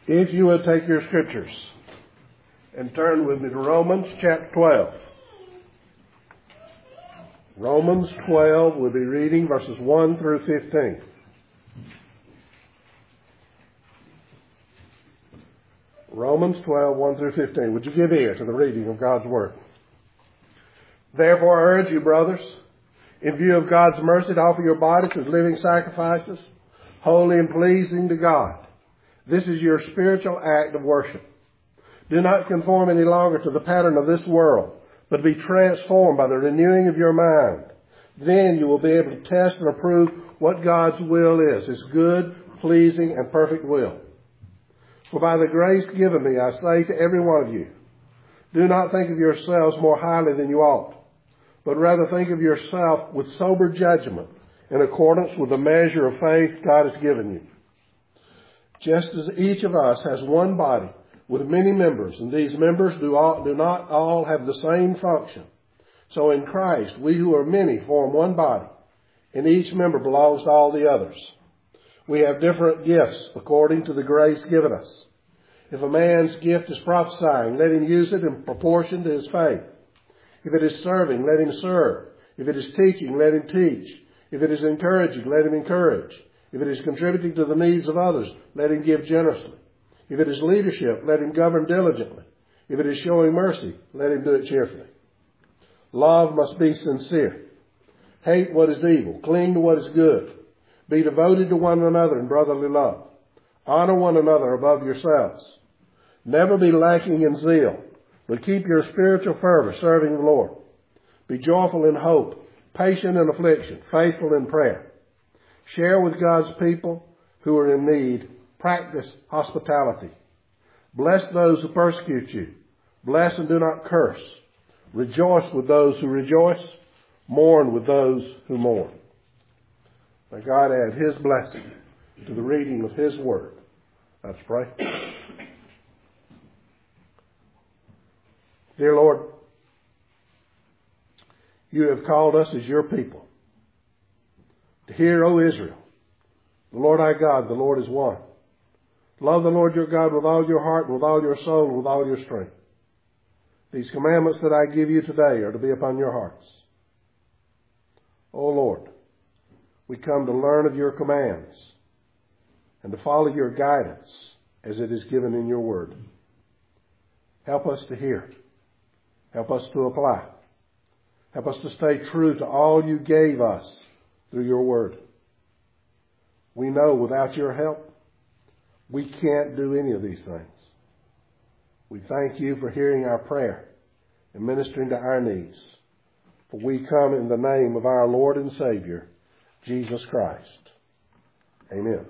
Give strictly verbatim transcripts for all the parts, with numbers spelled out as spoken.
If you would take your scriptures and turn with me to Romans chapter twelve. Romans twelve, we'll be reading verses one through fifteen. Romans twelve, one through fifteen. Would you give ear to the reading of God's Word? Therefore I urge you, brothers, in view of God's mercy, to offer your bodies as living sacrifices, holy and pleasing to God. This is your spiritual act of worship. Do not conform any longer to the pattern of this world, but be transformed by the renewing of your mind. Then you will be able to test and approve what God's will is, His good, pleasing, and perfect will. For by the grace given me, I say to every one of you, do not think of yourselves more highly than you ought, but rather think of yourself with sober judgment in accordance with the measure of faith God has given you. Just as each of us has one body with many members, and these members do, all, do not all have the same function. So in Christ, we who are many form one body, and each member belongs to all the others. We have different gifts according to the grace given us. If a man's gift is prophesying, let him use it in proportion to his faith. If it is serving, let him serve. If it is teaching, let him teach. If it is encouraging, let him encourage. If it is contributing to the needs of others, let him give generously. If it is leadership, let him govern diligently. If it is showing mercy, let him do it cheerfully. Love must be sincere. Hate what is evil. Cling to what is good. Be devoted to one another in brotherly love. Honor one another above yourselves. Never be lacking in zeal, but keep your spiritual fervor serving the Lord. Be joyful in hope, patient in affliction, faithful in prayer. Share with God's people who are in need. Practice hospitality. Bless those who persecute you. Bless and do not curse. Rejoice with those who rejoice. Mourn with those who mourn. May God add His blessing to the reading of His Word. Let's pray. Dear Lord, you have called us as your people to hear, O Israel, the Lord our God, the Lord is one. Love the Lord your God with all your heart, with all your soul, and with all your strength. These commandments that I give you today are to be upon your hearts. O Lord, we come to learn of your commands and to follow your guidance as it is given in your word. Help us to hear. Help us to apply. Help us to stay true to all you gave us through your word. We know without your help, we can't do any of these things. We thank you for hearing our prayer and ministering to our needs. For we come in the name of our Lord and Savior, Jesus Christ. Amen.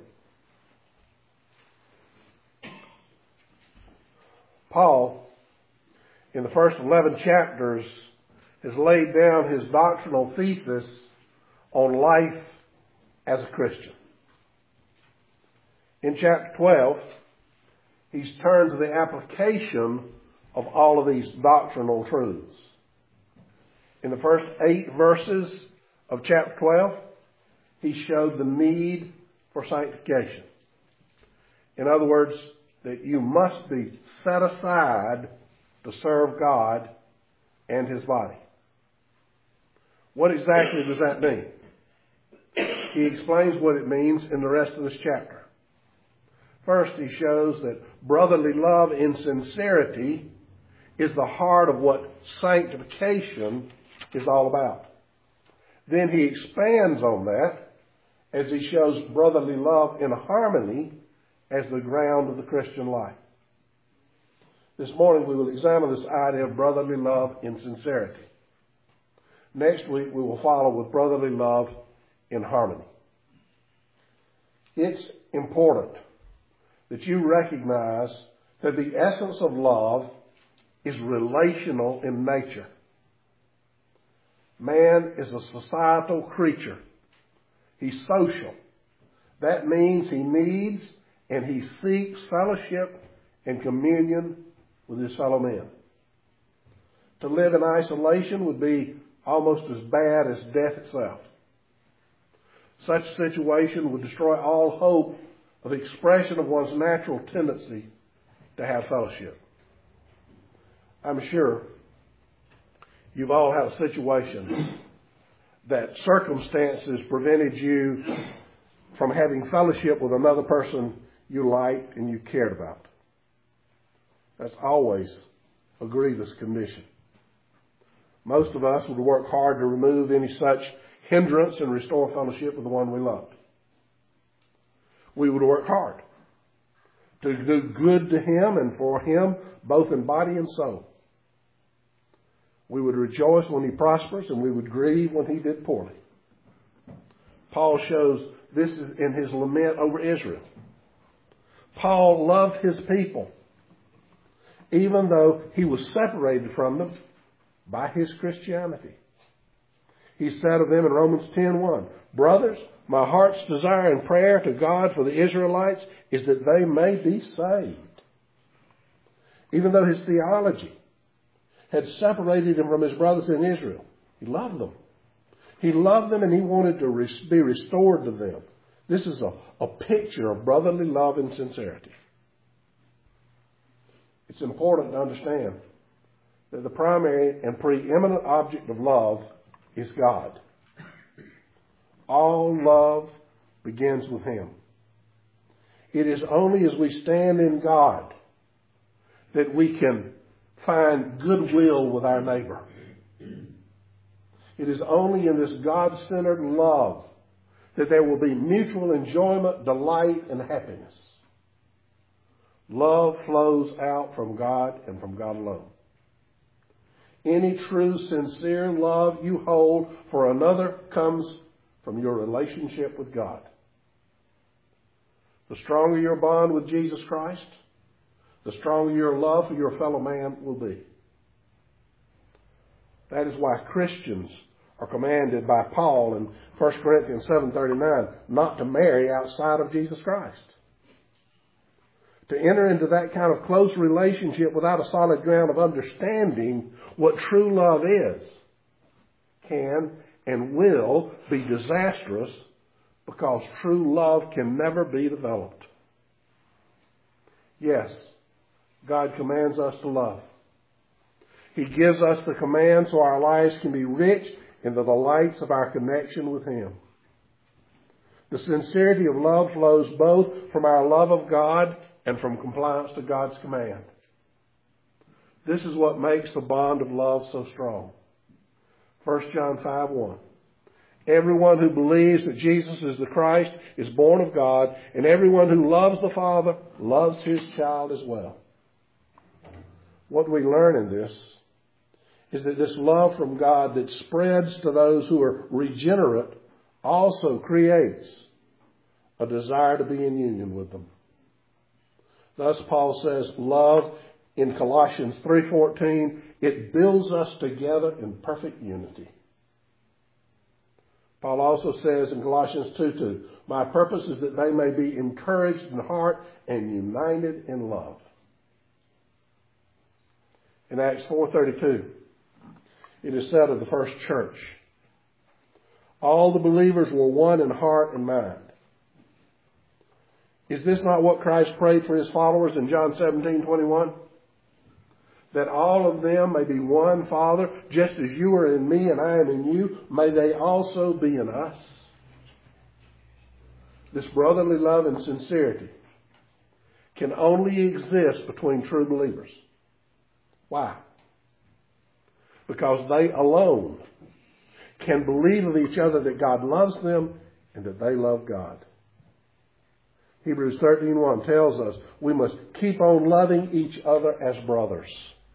Paul, in the first eleven chapters, has laid down his doctrinal thesis on life as a Christian. In chapter twelve, he's turned to the application of all of these doctrinal truths. In the first eight verses of chapter twelve, he showed the need for sanctification. In other words, that you must be set aside to serve God and His body. What exactly does that mean? He explains what it means in the rest of this chapter. First, he shows that brotherly love in sincerity is the heart of what sanctification is all about. Then he expands on that as he shows brotherly love in harmony as the ground of the Christian life. This morning we will examine this idea of brotherly love in sincerity. Next week we will follow with brotherly love in harmony. It's important that you recognize that the essence of love is relational in nature. Man is a societal creature. He's social. That means he needs and he seeks fellowship and communion with his fellow men. To live in isolation would be almost as bad as death itself. Such a situation would destroy all hope of the expression of one's natural tendency to have fellowship. I'm sure you've all had a situation that circumstances prevented you from having fellowship with another person you liked and you cared about. That's always a grievous condition. Most of us would work hard to remove any such hindrance and restore fellowship with the one we loved. We would work hard to do good to him and for him, both in body and soul. We would rejoice when he prospers, and we would grieve when he did poorly. Paul shows this in his lament over Israel. Paul loved his people, even though he was separated from them by his Christianity. He said of them in Romans ten one, "Brothers, my heart's desire and prayer to God for the Israelites is that they may be saved." Even though his theology had separated him from his brothers in Israel, he loved them. He loved them and he wanted to re- be restored to them. This is a, a picture of brotherly love and sincerity. It's important to understand that the primary and preeminent object of love is God. All love begins with him. It is only as we stand in God that we can find goodwill with our neighbor. It is only in this God-centered love that there will be mutual enjoyment, delight, and happiness. Love flows out from God and from God alone. Any true, sincere love you hold for another comes from your relationship with God. The stronger your bond with Jesus Christ, the stronger your love for your fellow man will be. That is why Christians are commanded by Paul in First Corinthians seven thirty-nine not to marry outside of Jesus Christ. To enter into that kind of close relationship without a solid ground of understanding what true love is can and will be disastrous, because true love can never be developed. Yes, God commands us to love. He gives us the command so our lives can be rich in the delights of our connection with him. The sincerity of love flows both from our love of God and from compliance to God's command. This is what makes the bond of love so strong. First John five one. Everyone who believes that Jesus is the Christ is born of God, and everyone who loves the Father loves his child as well. What we learn in this is that this love from God that spreads to those who are regenerate also creates a desire to be in union with them. Thus, Paul says, love in Colossians three fourteen, it builds us together in perfect unity. Paul also says in Colossians two two, my purpose is that they may be encouraged in heart and united in love. In Acts four thirty-two, it is said of the first church, all the believers were one in heart and mind. Is this not what Christ prayed for his followers in John seventeen twenty-one? That all of them may be one, Father, just as you are in me and I am in you, may they also be in us. This brotherly love and sincerity can only exist between true believers. Why? Because they alone can believe of each other that God loves them and that they love God. Hebrews thirteen one tells us we must keep on loving each other as brothers.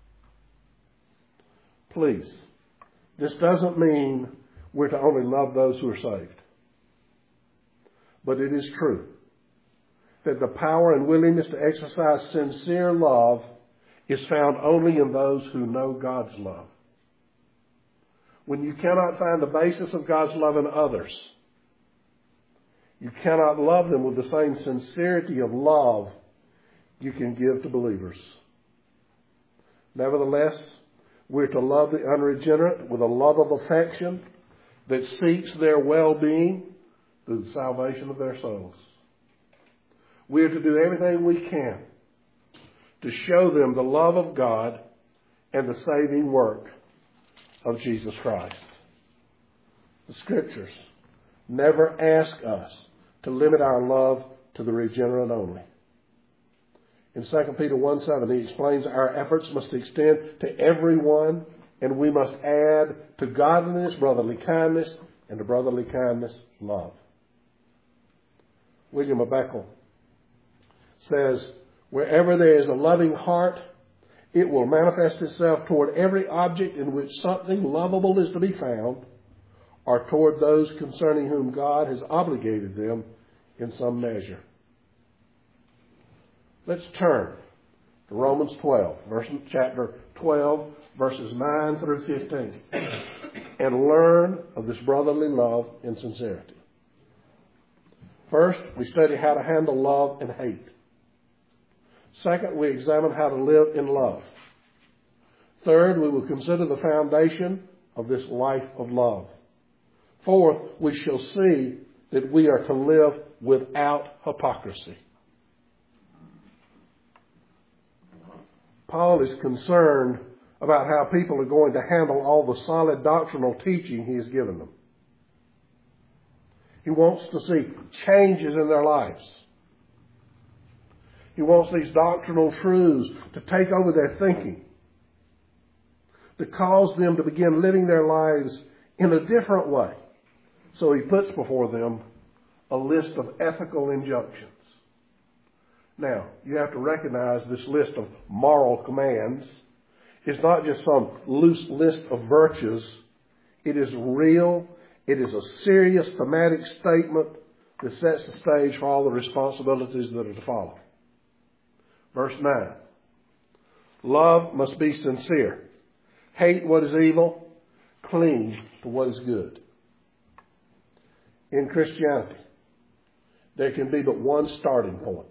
Please, this doesn't mean we're to only love those who are saved. But it is true that the power and willingness to exercise sincere love is found only in those who know God's love. When you cannot find the basis of God's love in others, you cannot love them with the same sincerity of love you can give to believers. Nevertheless, we're to love the unregenerate with a love of affection that seeks their well-being through the salvation of their souls. We are to do everything we can to show them the love of God and the saving work of Jesus Christ. The Scriptures never ask us to limit our love to the regenerate only. In Second Peter one seven, he explains our efforts must extend to everyone, and we must add to godliness, brotherly kindness, and to brotherly kindness, love. William of Beckel says, wherever there is a loving heart, it will manifest itself toward every object in which something lovable is to be found, or toward those concerning whom God has obligated them in some measure. Let's turn to Romans twelve, verse, chapter twelve, verses nine through fifteen, and learn of this brotherly love and sincerity. First, we study how to handle love and hate. Second, we examine how to live in love. Third, we will consider the foundation of this life of love. Fourth, we shall see that we are to live without hypocrisy. Paul is concerned about how people are going to handle all the solid doctrinal teaching he has given them. He wants to see changes in their lives. He wants these doctrinal truths to take over their thinking, to cause them to begin living their lives in a different way. So he puts before them a list of ethical injunctions. Now, you have to recognize this list of moral commands is not just some loose list of virtues. It is real. It is a serious thematic statement that sets the stage for all the responsibilities that are to follow. Verse nine. Love must be sincere. Hate what is evil. Cling to what is good. In Christianity, there can be but one starting point.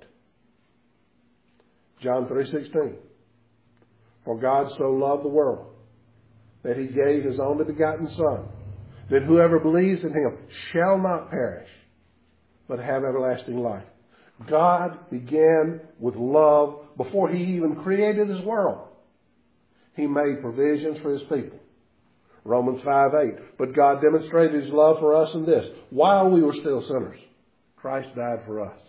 John three sixteen. For God so loved the world that he gave his only begotten Son, that whoever believes in him shall not perish, but have everlasting life. God began with love before he even created his world. He made provisions for his people. Romans five eight. But God demonstrated his love for us in this: while we were still sinners, Christ died for us.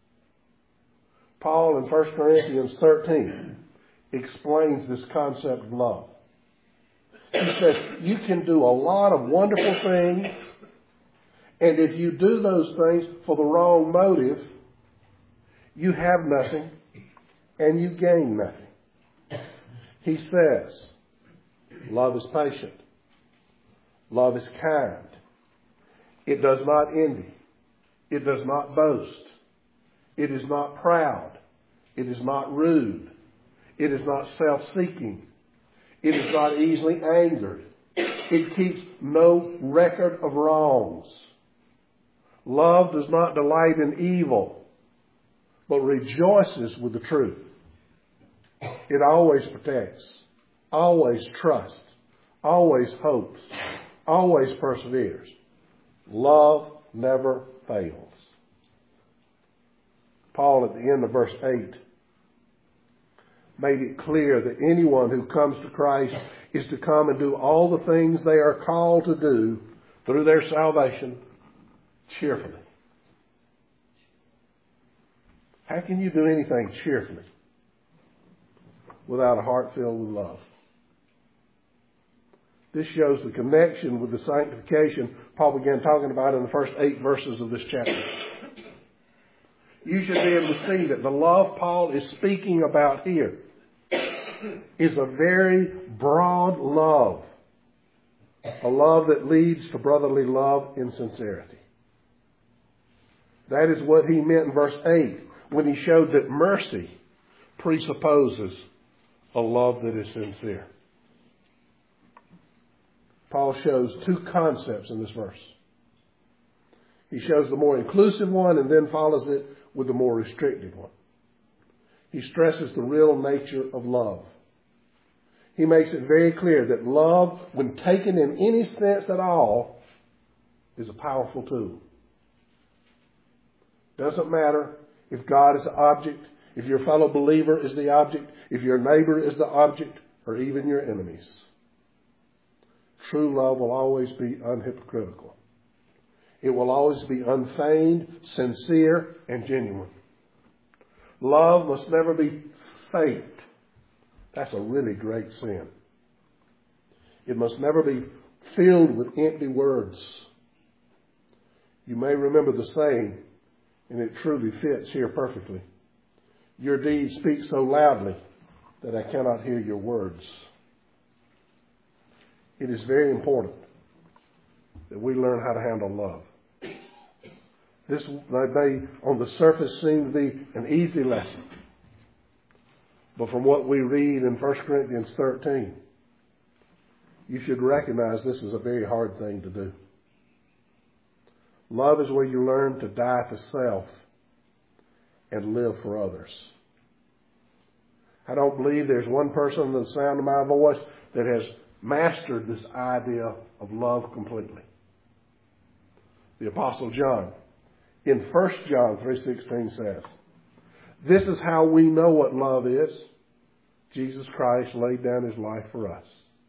Paul in First Corinthians thirteen explains this concept of love. He says, you can do a lot of wonderful things, and if you do those things for the wrong motive, you have nothing and you gain nothing. He says, love is patient. Love is kind. It does not envy. It does not boast. It is not proud. It is not rude. It is not self-seeking. It is not easily angered. It keeps no record of wrongs. Love does not delight in evil, but rejoices with the truth. It always protects, always trusts, always hopes, always perseveres. Love never fails. Paul, at the end of verse eight, made it clear that anyone who comes to Christ is to come and do all the things they are called to do through their salvation cheerfully. How can you do anything cheerfully without a heart filled with love? This shows the connection with the sanctification Paul began talking about in the first eight verses of this chapter. You should be able to see that the love Paul is speaking about here is a very broad love. A love that leads to brotherly love in sincerity. That is what he meant in verse eight when he showed that mercy presupposes a love that is sincere. Paul shows two concepts in this verse. He shows the more inclusive one and then follows it with the more restricted one. He stresses the real nature of love. He makes it very clear that love, when taken in any sense at all, is a powerful tool. Doesn't matter if God is the object, if your fellow believer is the object, if your neighbor is the object, or even your enemies. True love will always be unhypocritical. It will always be unfeigned, sincere, and genuine. Love must never be fake. That's a really great sin. It must never be filled with empty words. You may remember the saying, and it truly fits here perfectly. Your deeds speak so loudly that I cannot hear your words. It is very important that we learn how to handle love. This may, on the surface, seem to be an easy lesson. But from what we read in First Corinthians thirteen, you should recognize this is a very hard thing to do. Love is where you learn to die to self and live for others. I don't believe there's one person in the sound of my voice that has mastered this idea of love completely. The Apostle John, in First John three sixteen says, "This is how we know what love is. Jesus Christ laid down his life for us."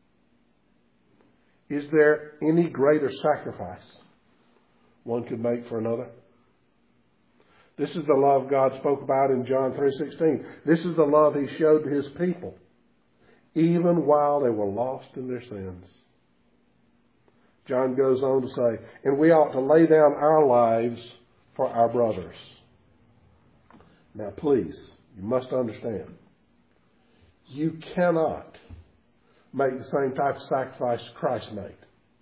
Is there any greater sacrifice one could make for another? This is the love God spoke about in John three sixteen. This is the love he showed to his people, even while they were lost in their sins. John goes on to say, and we ought to lay down our lives for our brothers. Now please, you must understand, you cannot make the same type of sacrifice Christ made.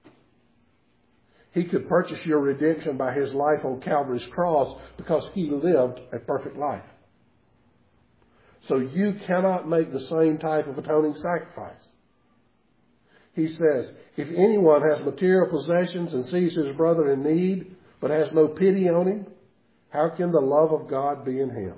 He could purchase your redemption by his life on Calvary's cross because he lived a perfect life. So you cannot make the same type of atoning sacrifice. He says, if anyone has material possessions and sees his brother in need, but has no pity on him, how can the love of God be in him?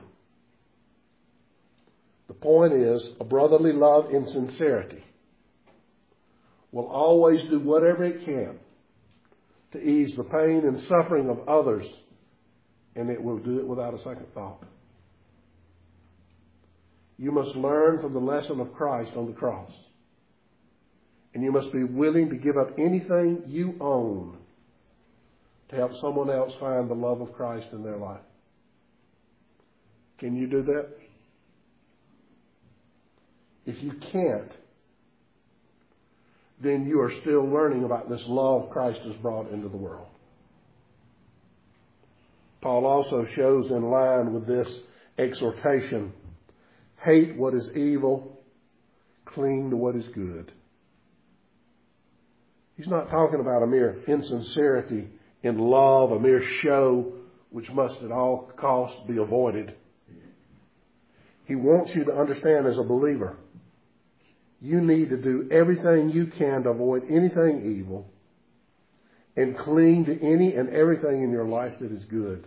The point is, a brotherly love in sincerity will always do whatever it can to ease the pain and suffering of others, and it will do it without a second thought. You must learn from the lesson of Christ on the cross. And you must be willing to give up anything you own to help someone else find the love of Christ in their life. Can you do that? If you can't, then you are still learning about this love Christ has brought into the world. Paul also shows in line with this exhortation, hate what is evil, cling to what is good. He's not talking about a mere insincerity in love, a mere show which must at all costs be avoided. He wants you to understand as a believer, you need to do everything you can to avoid anything evil and cling to any and everything in your life that is good.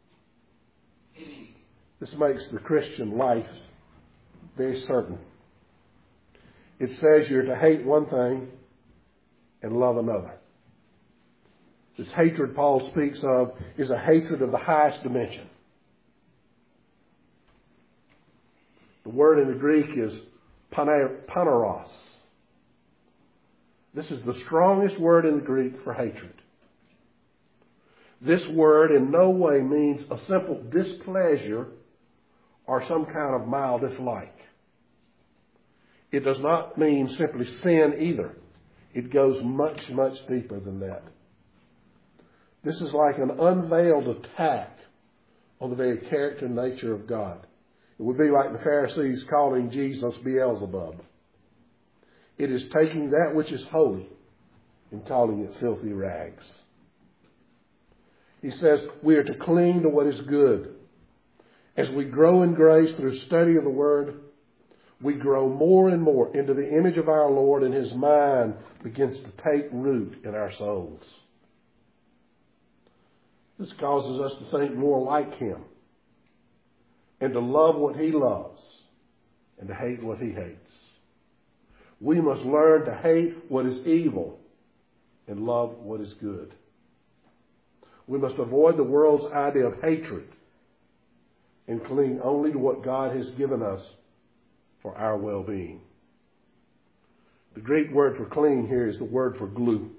This makes the Christian life very certain. It says you're to hate one thing and love another. This hatred Paul speaks of is a hatred of the highest dimension. The word in the Greek is paneros. This is the strongest word in the Greek for hatred. This word in no way means a simple displeasure or some kind of mild dislike. It does not mean simply sin either. It goes much, much deeper than that. This is like an unveiled attack on the very character and nature of God. It would be like the Pharisees calling Jesus Beelzebub. It is taking that which is holy and calling it filthy rags. He says we are to cling to what is good. As we grow in grace through study of the Word, we grow more and more into the image of our Lord, and his mind begins to take root in our souls. This causes us to think more like him and to love what he loves and to hate what he hates. We must learn to hate what is evil and love what is good. We must avoid the world's idea of hatred and cling only to what God has given us for our well-being. The Greek word for cling here is the word for glue.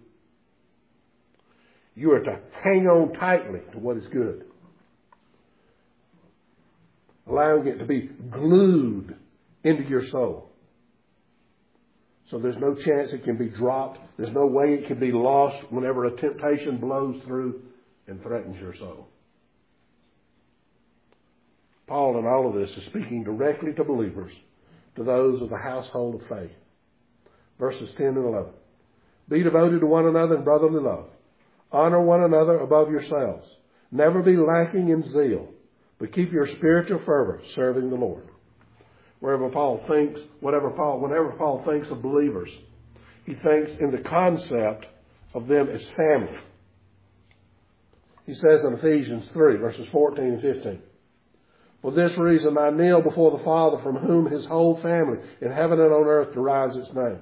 You are to hang on tightly to what is good, allowing it to be glued into your soul. So there's no chance it can be dropped. There's no way it can be lost whenever a temptation blows through and threatens your soul. Paul in all of this is speaking directly to believers, to those of the household of faith. Verses ten and eleven. Be devoted to one another in brotherly love. Honor one another above yourselves. Never be lacking in zeal, but keep your spiritual fervor serving the Lord. Wherever Paul thinks, whatever Paul, whenever Paul thinks of believers, he thinks in the concept of them as family. He says in Ephesians three, verses fourteen and fifteen, for this reason I kneel before the Father, from whom his whole family in heaven and on earth derives its name.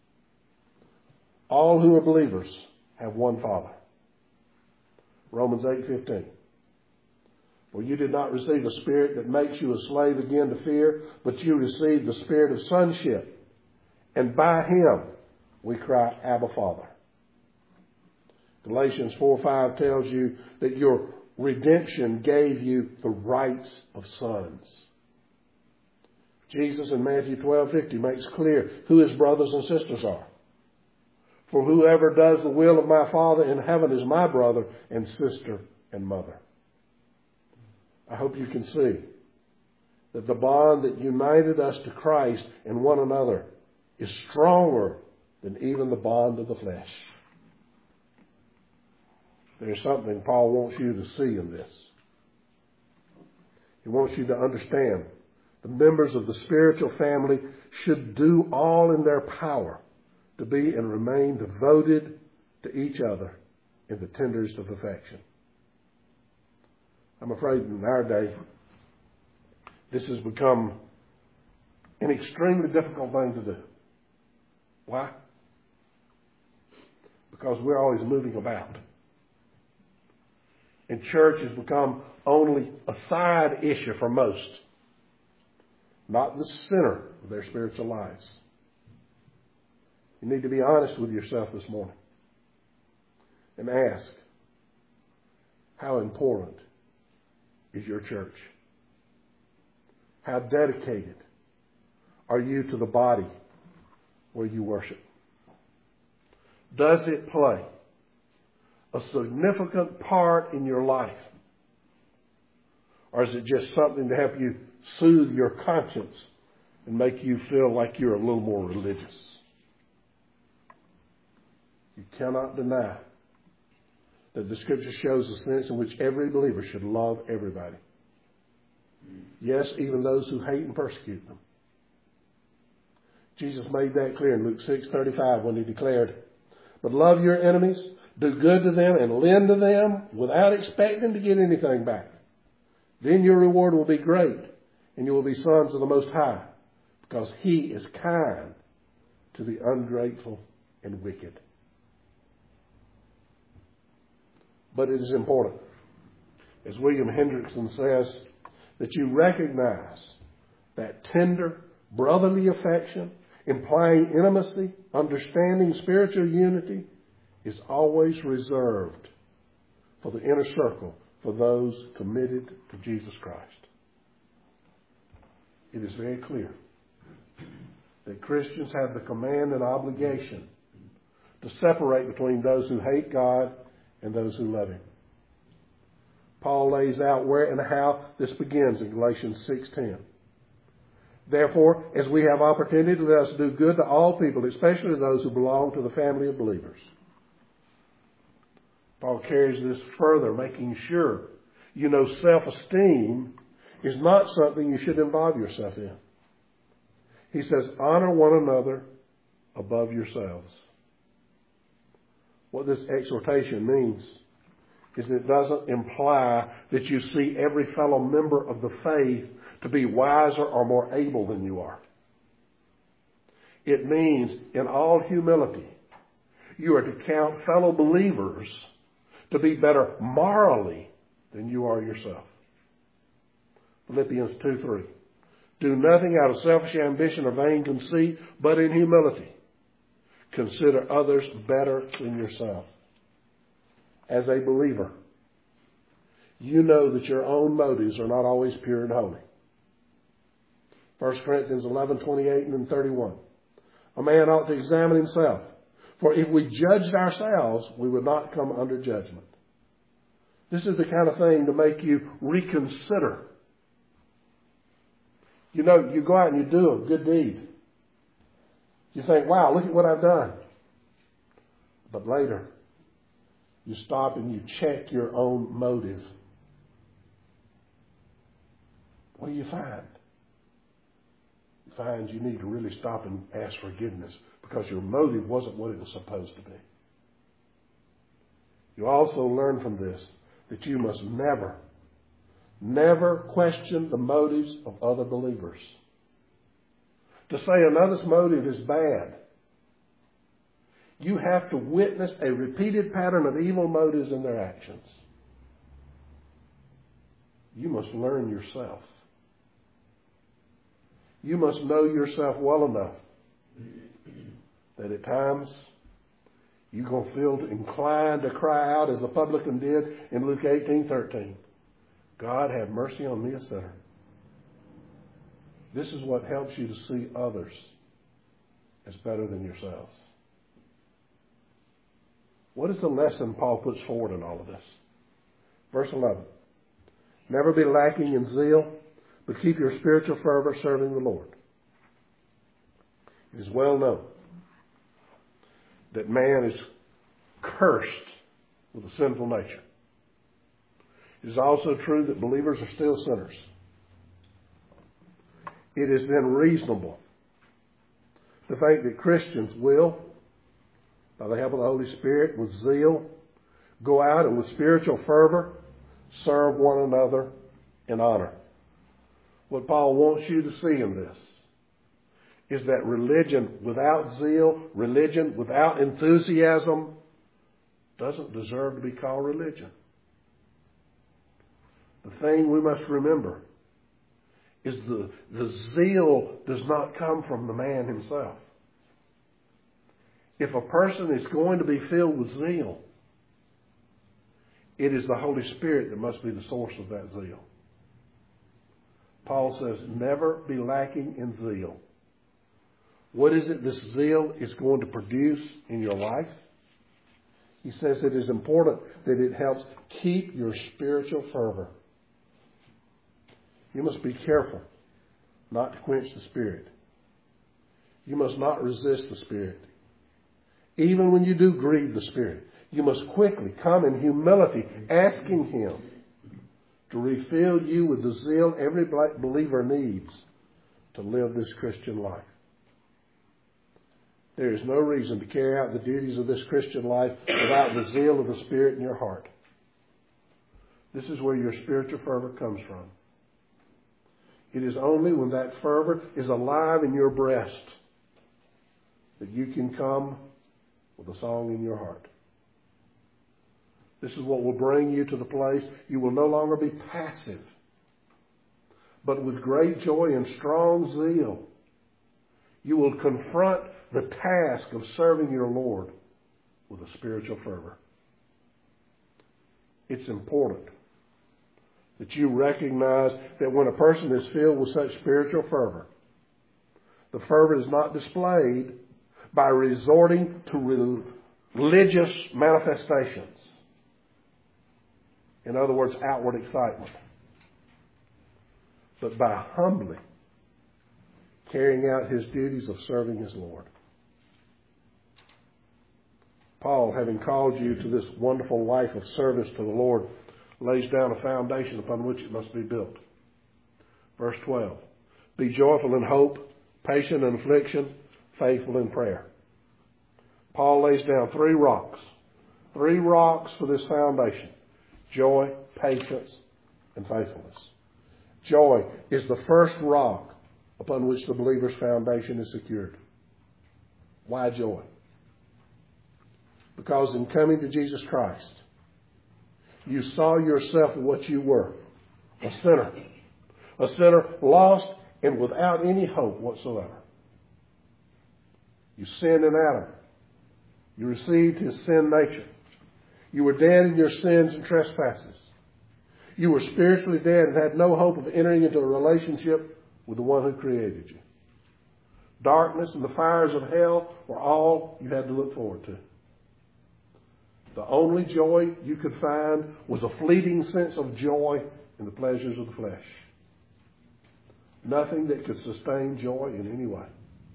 All who are believers have one Father. Romans eight fifteen. For you did not receive a spirit that makes you a slave again to fear, but you received the spirit of sonship. And by him we cry, Abba, Father. Galatians four five tells you that your redemption gave you the rights of sons. Jesus in Matthew twelve fifty makes clear who his brothers and sisters are. For whoever does the will of my Father in heaven is my brother and sister and mother. I hope you can see that the bond that united us to Christ and one another is stronger than even the bond of the flesh. There's something Paul wants you to see in this. He wants you to understand the members of the spiritual family should do all in their power to be and remain devoted to each other in the tenderest of affection. I'm afraid in our day, this has become an extremely difficult thing to do. Why? Because we're always moving about. And church has become only a side issue for most, not the center of their spiritual lives. You need to be honest with yourself this morning and ask, how important is your church? How dedicated are you to the body where you worship? Does it play a significant part in your life? Or is it just something to help you soothe your conscience and make you feel like you're a little more religious? You cannot deny that the Scripture shows a sense in which every believer should love everybody. Yes, even those who hate and persecute them. Jesus made that clear in Luke six thirty-five when he declared, but love your enemies, do good to them, and lend to them without expecting to get anything back. Then your reward will be great, and you will be sons of the Most High, because he is kind to the ungrateful and wicked. But it is important, as William Hendrickson says, that you recognize that tender brotherly affection, implying intimacy, understanding spiritual unity, is always reserved for the inner circle, for those committed to Jesus Christ. It is very clear that Christians have the command and obligation to separate between those who hate God and those who love him. Paul lays out where and how this begins in Galatians six ten. Therefore, as we have opportunity, let us do good to all people, especially those who belong to the family of believers. Paul carries this further, making sure you know self-esteem is not something you should involve yourself in. He says, honor one another above yourselves. What this exhortation means is it doesn't imply that you see every fellow member of the faith to be wiser or more able than you are. It means, in all humility, you are to count fellow believers to be better morally than you are yourself. Philippians two three. Do nothing out of selfish ambition or vain conceit, but in humility consider others better than yourself. As a believer, you know that your own motives are not always pure and holy. First Corinthians eleven twenty-eight and thirty-one. A man ought to examine himself, for if we judged ourselves, we would not come under judgment. This is the kind of thing to make you reconsider. You know, you go out and you do a good deed. You think, wow, look at what I've done. But later, you stop and you check your own motive. What do you find? You find you need to really stop and ask forgiveness because your motive wasn't what it was supposed to be. You also learn from this that you must never, never question the motives of other believers. To say another's motive is bad, you have to witness a repeated pattern of evil motives in their actions. You must learn yourself. You must know yourself well enough that at times you're going to feel inclined to cry out as the publican did in Luke eighteen thirteen. God, have mercy on me, a sinner. This is what helps you to see others as better than yourselves. What is the lesson Paul puts forward in all of this? Verse eleven. Never be lacking in zeal, but keep your spiritual fervor serving the Lord. It is well known that man is cursed with a sinful nature. It is also true that believers are still sinners. It has been reasonable to think that Christians will, by the help of the Holy Spirit, with zeal, go out and with spiritual fervor, serve one another in honor. What Paul wants you to see in this is that religion without zeal, religion without enthusiasm, doesn't deserve to be called religion. The thing we must remember is the, the zeal does not come from the man himself. If a person is going to be filled with zeal, it is the Holy Spirit that must be the source of that zeal. Paul says, never be lacking in zeal. What is it this zeal is going to produce in your life? He says it is important that it helps keep your spiritual fervor. You must be careful not to quench the Spirit. You must not resist the Spirit. Even when you do grieve the Spirit, you must quickly come in humility, asking Him to refill you with the zeal every believer needs to live this Christian life. There is no reason to carry out the duties of this Christian life without the zeal of the Spirit in your heart. This is where your spiritual fervor comes from. It is only when that fervor is alive in your breast that you can come with a song in your heart. This is what will bring you to the place you will no longer be passive, but with great joy and strong zeal, you will confront the task of serving your Lord with a spiritual fervor. It's important that you recognize that when a person is filled with such spiritual fervor, the fervor is not displayed by resorting to religious manifestations. In other words, outward excitement. But by humbly carrying out his duties of serving his Lord. Paul, having called you to this wonderful life of service to the Lord, lays down a foundation upon which it must be built. Verse twelve. Be joyful in hope, patient in affliction, faithful in prayer. Paul lays down three rocks. Three rocks for this foundation. Joy, patience, and faithfulness. Joy is the first rock upon which the believer's foundation is secured. Why joy? Because in coming to Jesus Christ, you saw yourself what you were, a sinner, a sinner lost and without any hope whatsoever. You sinned in Adam. You received his sin nature. You were dead in your sins and trespasses. You were spiritually dead and had no hope of entering into a relationship with the one who created you. Darkness and the fires of hell were all you had to look forward to. The only joy you could find was a fleeting sense of joy in the pleasures of the flesh. Nothing that could sustain joy in any way.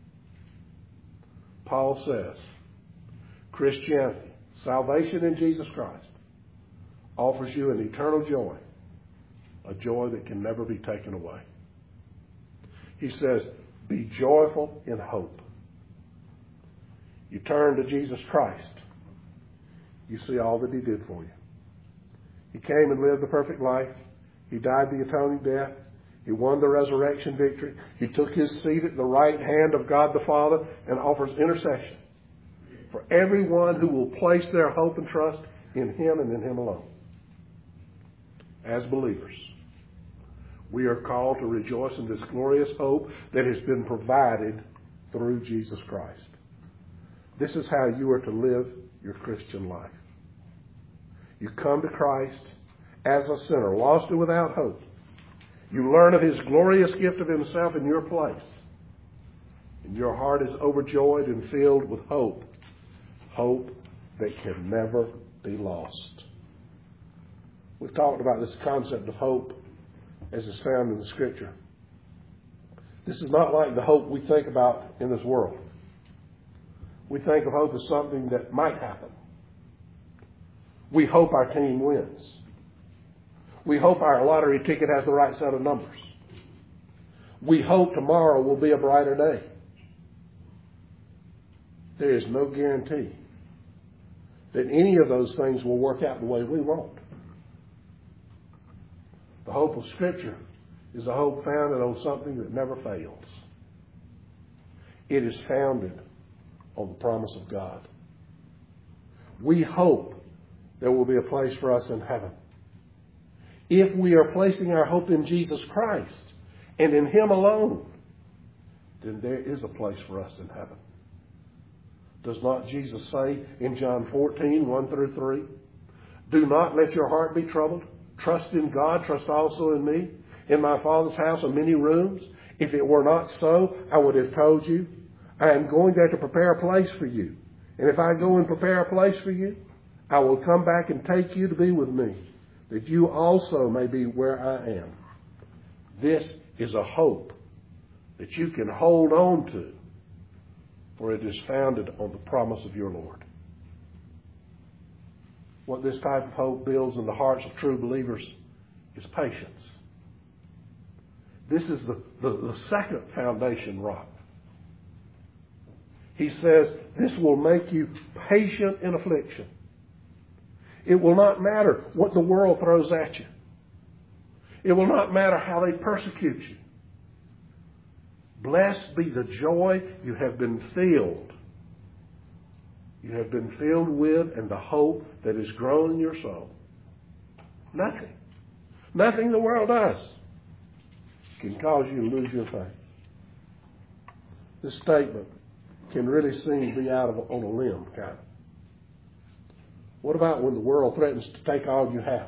Paul says, Christianity, salvation in Jesus Christ, offers you an eternal joy, a joy that can never be taken away. He says, be joyful in hope. You turn to Jesus Christ, you see all that he did for you. He came and lived the perfect life. He died the atoning death. He won the resurrection victory. He took his seat at the right hand of God the Father and offers intercession for everyone who will place their hope and trust in him and in him alone. As believers, we are called to rejoice in this glorious hope that has been provided through Jesus Christ. This is how you are to live your Christian life. You come to Christ as a sinner, lost and without hope. You learn of his glorious gift of himself in your place. And your heart is overjoyed and filled with hope. Hope that can never be lost. We've talked about this concept of hope as is found in the Scripture. This is not like the hope we think about in this world. We think of hope as something that might happen. We hope our team wins. We hope our lottery ticket has the right set of numbers. We hope tomorrow will be a brighter day. There is no guarantee that any of those things will work out the way we want. The hope of Scripture is a hope founded on something that never fails. It is founded on the promise of God. We hope there will be a place for us in heaven. If we are placing our hope in Jesus Christ and in him alone, then there is a place for us in heaven. Does not Jesus say in John fourteen, one through three, do not let your heart be troubled. Trust in God, trust also in me. In my Father's house are many rooms. If it were not so, I would have told you. I am going there to prepare a place for you. And if I go and prepare a place for you, I will come back and take you to be with me, that you also may be where I am. This is a hope that you can hold on to, for it is founded on the promise of your Lord. What this type of hope builds in the hearts of true believers is patience. This is the, the, the second foundation rock. He says, this will make you patient in affliction. It will not matter what the world throws at you. It will not matter how they persecute you. Blessed be the joy you have been filled. You have been filled with and the hope that has grown in your soul. Nothing. Nothing the world does can cause you to lose your faith. This statement can really seem to be out of on a limb, kind of. What about when the world threatens to take all you have?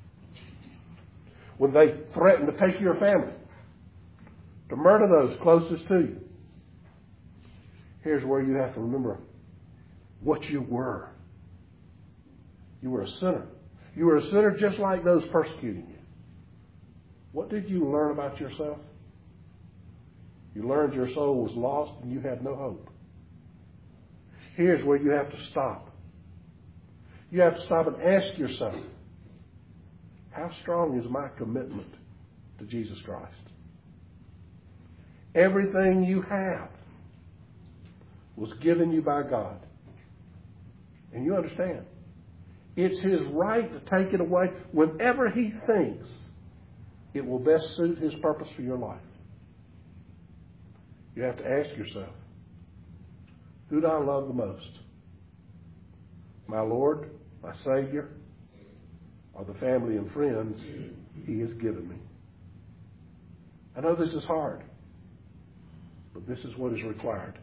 When they threaten to take your family, to murder those closest to you? Here's where you have to remember what you were. You were a sinner. You were a sinner just like those persecuting you. What did you learn about yourself? You learned your soul was lost and you had no hope. Here's where you have to stop. You have to stop and ask yourself, how strong is my commitment to Jesus Christ? Everything you have was given you by God. And you understand, it's his right to take it away whenever he thinks it will best suit his purpose for your life. You have to ask yourself, who do I love the most? My Lord, my Savior, or the family and friends he has given me? I know this is hard, but this is what is required.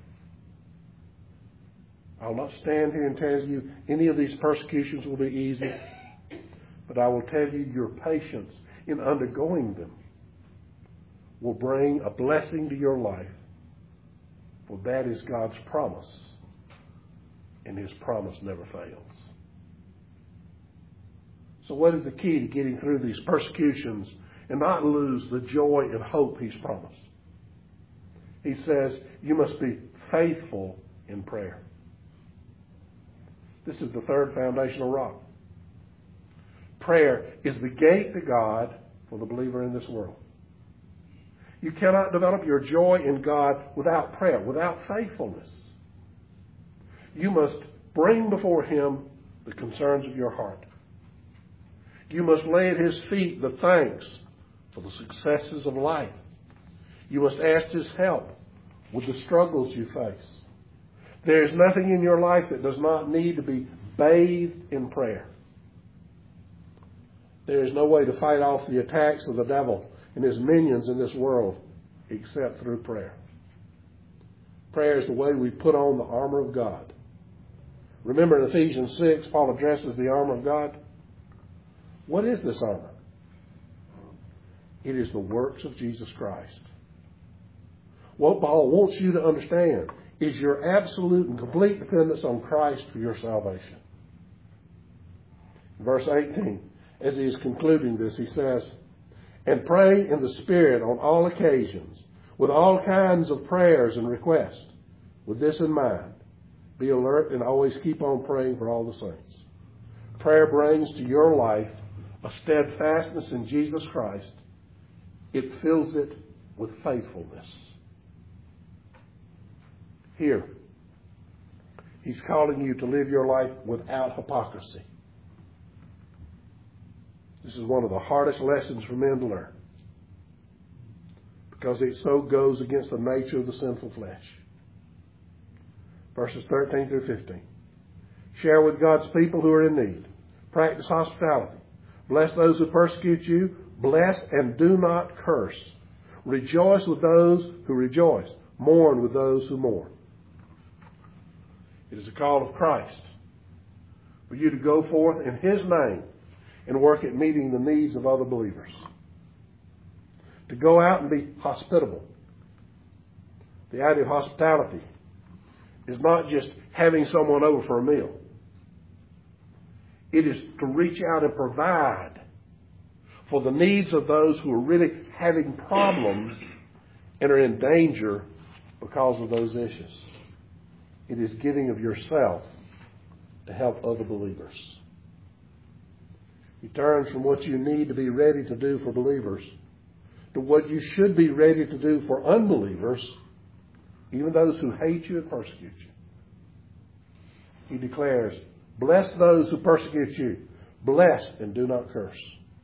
I'll not stand here and tell you any of these persecutions will be easy, but I will tell you your patience in undergoing them will bring a blessing to your life, for that is God's promise, and His promise never fails. So what is the key to getting through these persecutions and not lose the joy and hope He's promised? He says you must be faithful in prayer. This is the third foundational rock. Prayer is the gate to God for the believer in this world. You cannot develop your joy in God without prayer, without faithfulness. You must bring before Him the concerns of your heart. You must lay at His feet the thanks for the successes of life. You must ask His help with the struggles you face. There is nothing in your life that does not need to be bathed in prayer. There is no way to fight off the attacks of the devil and his minions in this world except through prayer. Prayer is the way we put on the armor of God. Remember in Ephesians six, Paul addresses the armor of God. What is this armor? It is the works of Jesus Christ. What Paul wants you to understand is your absolute and complete dependence on Christ for your salvation. Verse eighteen, as he is concluding this, he says, "And pray in the Spirit on all occasions, with all kinds of prayers and requests. With this in mind, be alert and always keep on praying for all the saints." Prayer brings to your life a steadfastness in Jesus Christ. It fills it with faithfulness. Here, he's calling you to live your life without hypocrisy. This is one of the hardest lessons for men to learn, because it so goes against the nature of the sinful flesh. Verses thirteen through fifteen. Share with God's people who are in need. Practice hospitality. Bless those who persecute you. Bless and do not curse. Rejoice with those who rejoice. Mourn with those who mourn. It is a call of Christ for you to go forth in His name and work at meeting the needs of other believers. To go out and be hospitable. The idea of hospitality is not just having someone over for a meal. It is to reach out and provide for the needs of those who are really having problems and are in danger because of those issues. It is giving of yourself to help other believers. He turns from what you need to be ready to do for believers to what you should be ready to do for unbelievers, even those who hate you and persecute you. He declares, bless those who persecute you. Bless and do not curse.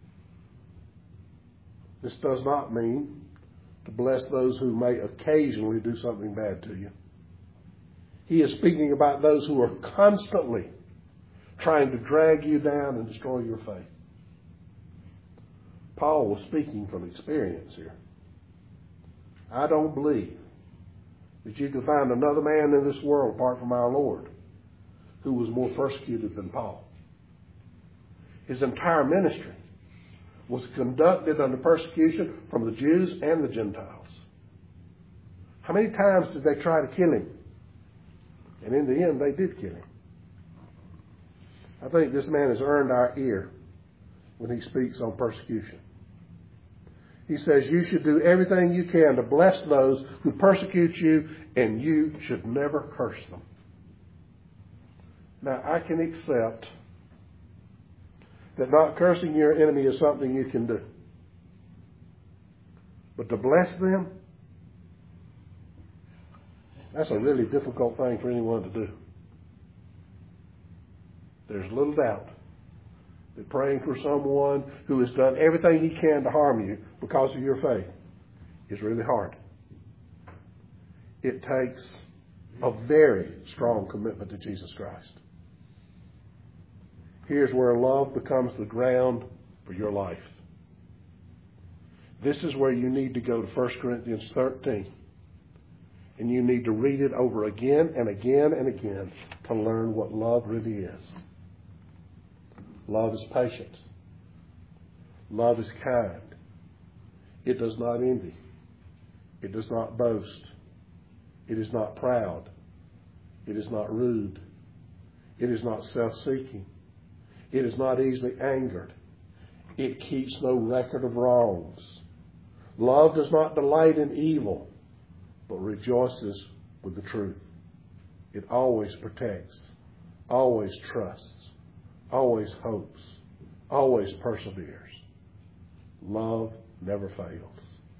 This does not mean to bless those who may occasionally do something bad to you. He is speaking about those who are constantly trying to drag you down and destroy your faith. Paul was speaking from experience here. I don't believe that you can find another man in this world apart from our Lord who was more persecuted than Paul. His entire ministry was conducted under persecution from the Jews and the Gentiles. How many times did they try to kill him? And in the end, they did kill him. I think this man has earned our ear when he speaks on persecution. He says you should do everything you can to bless those who persecute you, and you should never curse them. Now, I can accept that not cursing your enemy is something you can do. But to bless them, that's a really difficult thing for anyone to do. There's little doubt that praying for someone who has done everything he can to harm you because of your faith is really hard. It takes a very strong commitment to Jesus Christ. Here's where love becomes the ground for your life. This is where you need to go to First Corinthians thirteen. And you need to read it over again and again and again to learn what love really is. Love is patient. Love is kind. It does not envy. It does not boast. It is not proud. It is not rude. It is not self-seeking. It is not easily angered. It keeps no record of wrongs. Love does not delight in evil, but rejoices with the truth. It always protects, always trusts, always hopes, always perseveres. Love never fails.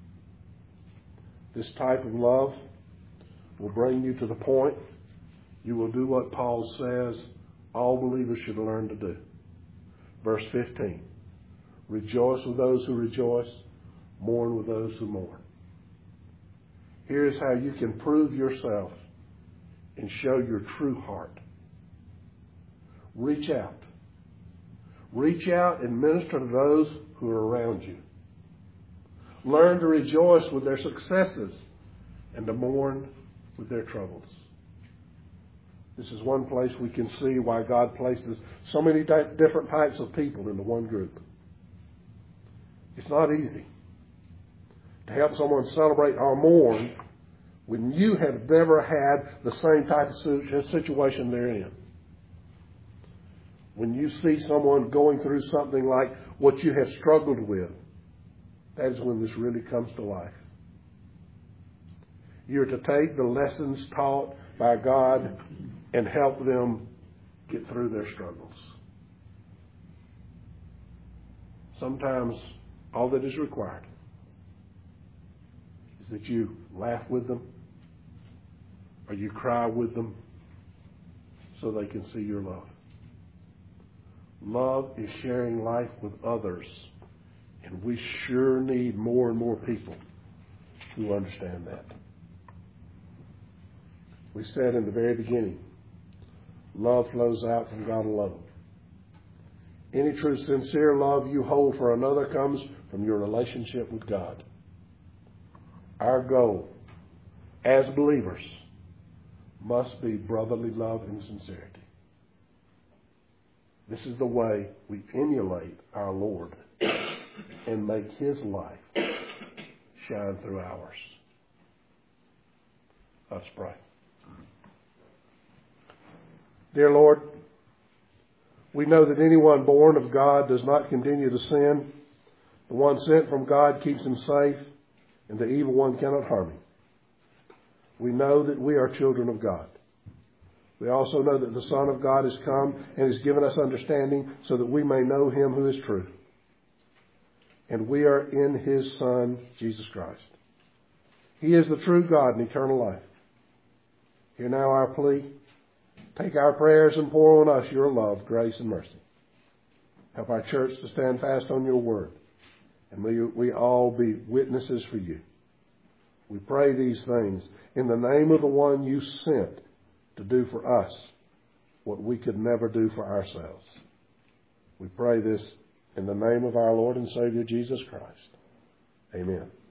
This type of love will bring you to the point you will do what Paul says all believers should learn to do. Verse fifteen. Rejoice with those who rejoice, mourn with those who mourn. Here's how you can prove yourself and show your true heart. Reach out. Reach out and minister to those who are around you. Learn to rejoice with their successes and to mourn with their troubles. This is one place we can see why God places so many different types of people into one group. It's not easy to help someone celebrate or mourn when you have never had the same type of situation they're in. When you see someone going through something like what you have struggled with, that is when this really comes to life. You're to take the lessons taught by God and help them get through their struggles. Sometimes all that is required is that you laugh with them or you cry with them so they can see your love. Love is sharing life with others, and we sure need more and more people who understand that. We said in the very beginning, love flows out from God alone. Any true sincere love you hold for another comes from your relationship with God. Our goal as believers must be brotherly love and sincerity. This is the way we emulate our Lord and make His life shine through ours. Let's pray. Dear Lord, we know that anyone born of God does not continue to sin. The one sent from God keeps him safe, and the evil one cannot harm him. We know that we are children of God. We also know that the Son of God has come and has given us understanding so that we may know Him who is true. And we are in His Son, Jesus Christ. He is the true God and eternal life. Hear now our plea. Take our prayers and pour on us your love, grace, and mercy. Help our church to stand fast on your word. And may we all be witnesses for you. We pray these things in the name of the one you sent to do for us what we could never do for ourselves. We pray this in the name of our Lord and Savior Jesus Christ. Amen.